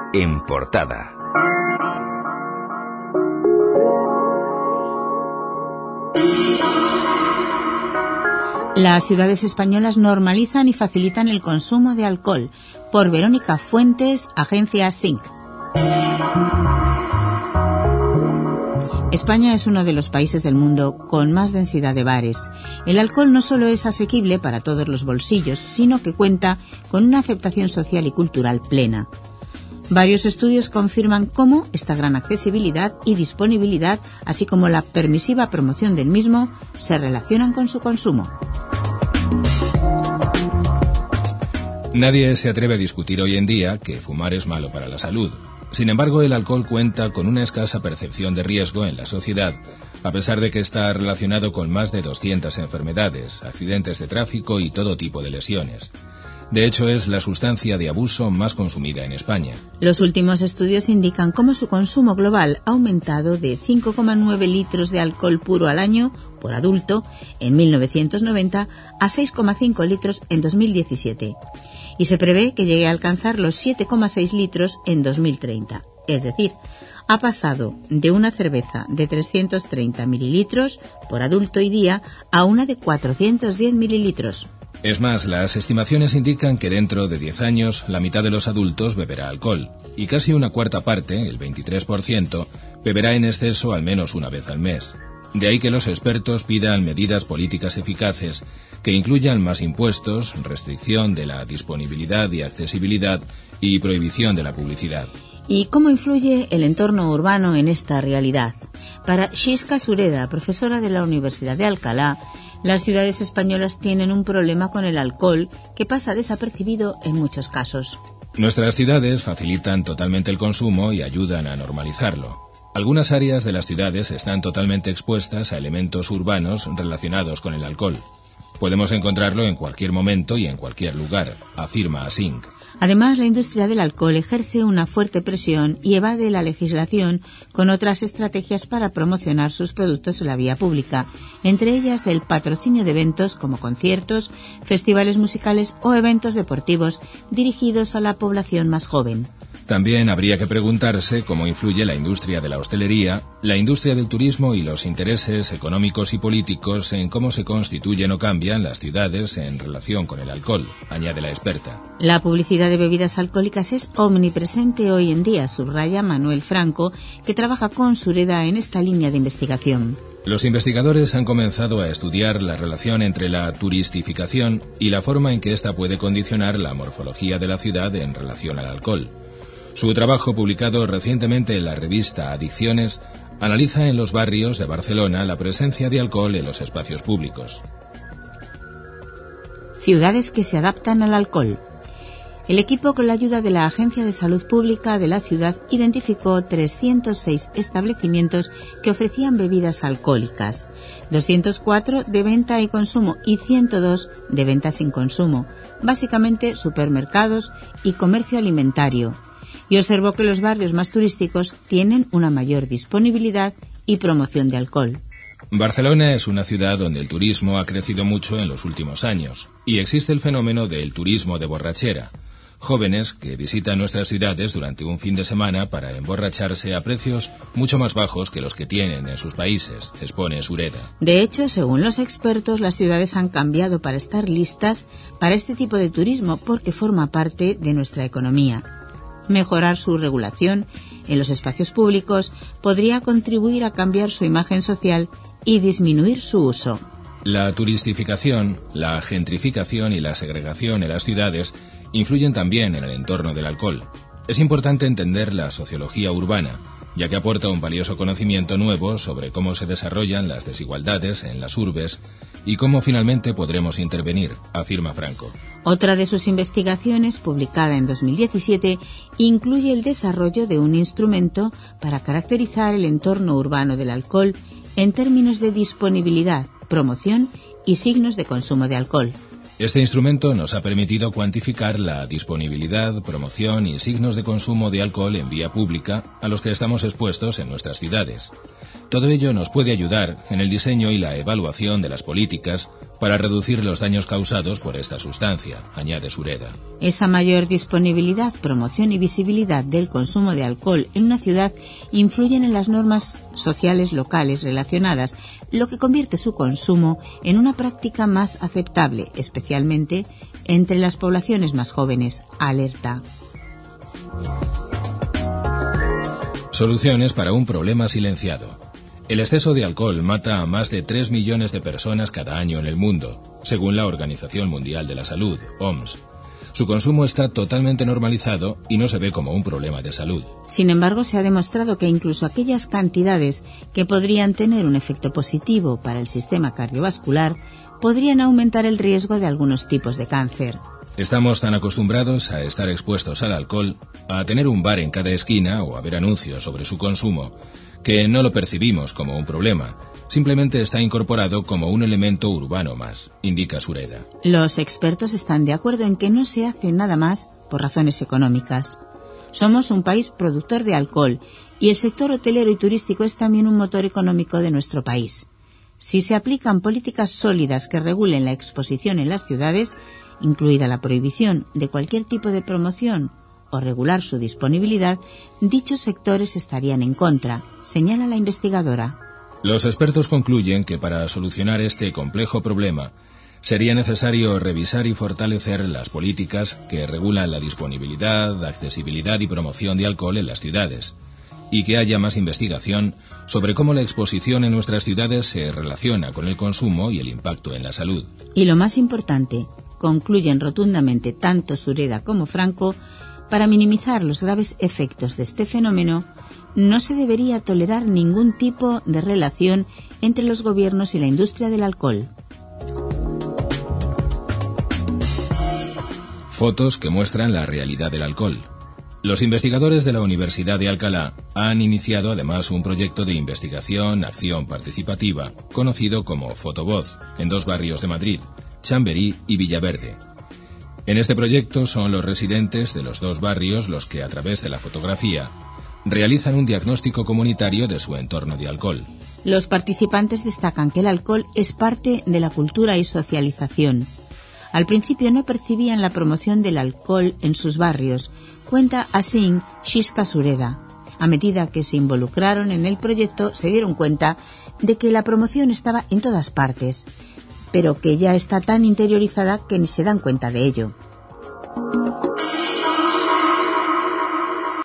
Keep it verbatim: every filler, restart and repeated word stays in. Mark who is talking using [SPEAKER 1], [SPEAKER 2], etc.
[SPEAKER 1] En Portada.
[SPEAKER 2] Las ciudades españolas normalizan y facilitan el consumo de alcohol. Por Verónica Fuentes, agencia S I N C. España es uno de los países del mundo con más densidad de bares. El alcohol no solo es asequible para todos los bolsillos, sino que cuenta con una aceptación social y cultural plena. Varios estudios confirman cómo esta gran accesibilidad y disponibilidad, así como la permisiva promoción del mismo, se relacionan con su consumo.
[SPEAKER 3] Nadie se atreve a discutir hoy en día que fumar es malo para la salud. Sin embargo, el alcohol cuenta con una escasa percepción de riesgo en la sociedad, a pesar de que está relacionado con más de doscientas enfermedades, accidentes de tráfico y todo tipo de lesiones. De hecho, es la sustancia de abuso más consumida en España.
[SPEAKER 2] Los últimos estudios indican cómo su consumo global ha aumentado de cinco coma nueve litros de alcohol puro al año por adulto en mil novecientos noventa a seis coma cinco litros en dos mil diecisiete. Y se prevé que llegue a alcanzar los siete coma seis litros en dos mil treinta. Es decir, ha pasado de una cerveza de trescientos treinta mililitros por adulto y día a una de cuatrocientos diez mililitros.
[SPEAKER 3] Es más, las estimaciones indican que dentro de diez años la mitad de los adultos beberá alcohol y casi una cuarta parte, el veintitrés por ciento, beberá en exceso al menos una vez al mes. De ahí que los expertos pidan medidas políticas eficaces que incluyan más impuestos, restricción de la disponibilidad y accesibilidad y prohibición de la publicidad.
[SPEAKER 2] ¿Y cómo influye el entorno urbano en esta realidad? Para Xiska Sureda, profesora de la Universidad de Alcalá, las ciudades españolas tienen un problema con el alcohol que pasa desapercibido en muchos casos.
[SPEAKER 3] Nuestras ciudades facilitan totalmente el consumo y ayudan a normalizarlo. Algunas áreas de las ciudades están totalmente expuestas a elementos urbanos relacionados con el alcohol. Podemos encontrarlo en cualquier momento y en cualquier lugar, afirma S I N C.
[SPEAKER 2] Además, la industria del alcohol ejerce una fuerte presión y evade la legislación con otras estrategias para promocionar sus productos en la vía pública, entre ellas el patrocinio de eventos como conciertos, festivales musicales o eventos deportivos dirigidos a la población más joven.
[SPEAKER 3] También habría que preguntarse cómo influye la industria de la hostelería, la industria del turismo y los intereses económicos y políticos en cómo se constituyen o cambian las ciudades en relación con el alcohol, añade la experta.
[SPEAKER 2] La publicidad de bebidas alcohólicas es omnipresente hoy en día, subraya Manuel Franco, que trabaja con Sureda en esta línea de investigación.
[SPEAKER 3] Los investigadores han comenzado a estudiar la relación entre la turistificación y la forma en que ésta puede condicionar la morfología de la ciudad en relación al alcohol. Su trabajo, publicado recientemente en la revista Adicciones, analiza en los barrios de Barcelona la presencia de alcohol en los espacios públicos.
[SPEAKER 2] Ciudades que se adaptan al alcohol. El equipo, con la ayuda de la Agencia de Salud Pública de la ciudad, identificó trescientos seis establecimientos que ofrecían bebidas alcohólicas, doscientos cuatro de venta y consumo y ciento dos de venta sin consumo, básicamente supermercados y comercio alimentario. Y observó que los barrios más turísticos tienen una mayor disponibilidad y promoción de alcohol.
[SPEAKER 3] Barcelona es una ciudad donde el turismo ha crecido mucho en los últimos años y existe el fenómeno del turismo de borrachera. Jóvenes que visitan nuestras ciudades durante un fin de semana para emborracharse a precios mucho más bajos que los que tienen en sus países, expone Sureda.
[SPEAKER 2] De hecho, según los expertos, las ciudades han cambiado para estar listas para este tipo de turismo porque forma parte de nuestra economía. Mejorar su regulación en los espacios públicos podría contribuir a cambiar su imagen social y disminuir su uso.
[SPEAKER 3] La turistificación, la gentrificación y la segregación en las ciudades influyen también en el entorno del alcohol. Es importante entender la sociología urbana, ya que aporta un valioso conocimiento nuevo sobre cómo se desarrollan las desigualdades en las urbes y cómo finalmente podremos intervenir, afirma Franco.
[SPEAKER 2] Otra de sus investigaciones, publicada en dos mil diecisiete, incluye el desarrollo de un instrumento para caracterizar el entorno urbano del alcohol en términos de disponibilidad, promoción y signos de consumo de alcohol.
[SPEAKER 3] Este instrumento nos ha permitido cuantificar la disponibilidad, promoción y signos de consumo de alcohol en vía pública a los que estamos expuestos en nuestras ciudades. Todo ello nos puede ayudar en el diseño y la evaluación de las políticas para reducir los daños causados por esta sustancia, añade Sureda.
[SPEAKER 2] Esa mayor disponibilidad, promoción y visibilidad del consumo de alcohol en una ciudad influyen en las normas sociales locales relacionadas, lo que convierte su consumo en una práctica más aceptable, especialmente entre las poblaciones más jóvenes, alerta.
[SPEAKER 3] Soluciones para un problema silenciado. El exceso de alcohol mata a más de tres millones de personas cada año en el mundo, según la Organización Mundial de la Salud, O M S. Su consumo está totalmente normalizado y no se ve como un problema de salud.
[SPEAKER 2] Sin embargo, se ha demostrado que incluso aquellas cantidades que podrían tener un efecto positivo para el sistema cardiovascular podrían aumentar el riesgo de algunos tipos de cáncer.
[SPEAKER 3] Estamos tan acostumbrados a estar expuestos al alcohol, a tener un bar en cada esquina o a ver anuncios sobre su consumo, que no lo percibimos como un problema. Simplemente está incorporado como un elemento urbano más, indica Sureda.
[SPEAKER 2] Los expertos están de acuerdo en que no se hace nada más por razones económicas. Somos un país productor de alcohol y el sector hotelero y turístico es también un motor económico de nuestro país. Si se aplican políticas sólidas que regulen la exposición en las ciudades, incluida la prohibición de cualquier tipo de promoción o regular su disponibilidad, dichos sectores estarían en contra, señala la investigadora.
[SPEAKER 3] Los expertos concluyen que para solucionar este complejo problema sería necesario revisar y fortalecer las políticas que regulan la disponibilidad, accesibilidad y promoción de alcohol en las ciudades, y que haya más investigación sobre cómo la exposición en nuestras ciudades se relaciona con el consumo y el impacto en la salud.
[SPEAKER 2] Y lo más importante, concluyen rotundamente tanto Sureda como Franco, para minimizar los graves efectos de este fenómeno, no se debería tolerar ningún tipo de relación entre los gobiernos y la industria del alcohol.
[SPEAKER 3] Fotos que muestran la realidad del alcohol. Los investigadores de la Universidad de Alcalá han iniciado además un proyecto de investigación, acción participativa, conocido como Fotovoz, en dos barrios de Madrid, Chamberí y Villaverde. En este proyecto son los residentes de los dos barrios los que, a través de la fotografía, realizan un diagnóstico comunitario de su entorno de alcohol.
[SPEAKER 2] Los participantes destacan que el alcohol es parte de la cultura y socialización. Al principio no percibían la promoción del alcohol en sus barrios, cuenta así Shiska Sureda. A medida que se involucraron en el proyecto, se dieron cuenta de que la promoción estaba en todas partes, pero que ya está tan interiorizada que ni se dan cuenta de ello.